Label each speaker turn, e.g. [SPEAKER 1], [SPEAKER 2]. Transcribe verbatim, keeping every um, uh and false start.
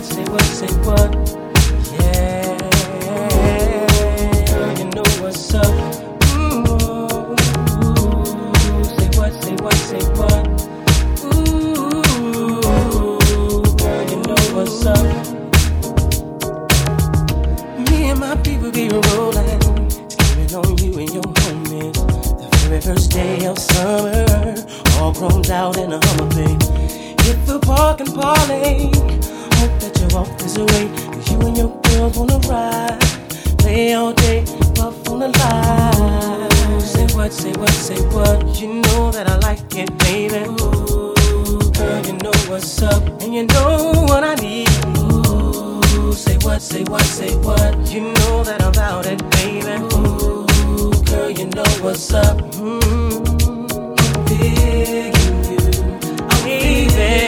[SPEAKER 1] say what, say what. Yeah, girl, you know what's up. Ooh, say what, say what, say what. Ooh, girl, you know what's up. Me and my people be rolling, scheming on you and your homies. The very first day of summer, all grown out in a Hummer, babe. Hit the park and parlay. Hope that you walk this way, cause you and your girls wanna ride. Play all day, puff on the line. Say what, say what, say what. You know that I like it, baby. Ooh, girl, you know what's up, and you know what I need. Ooh, say what, say what, say what. You know that I'm about it, baby. Ooh, girl, you know what's up. Mm-hmm. Big in you, I'm baby.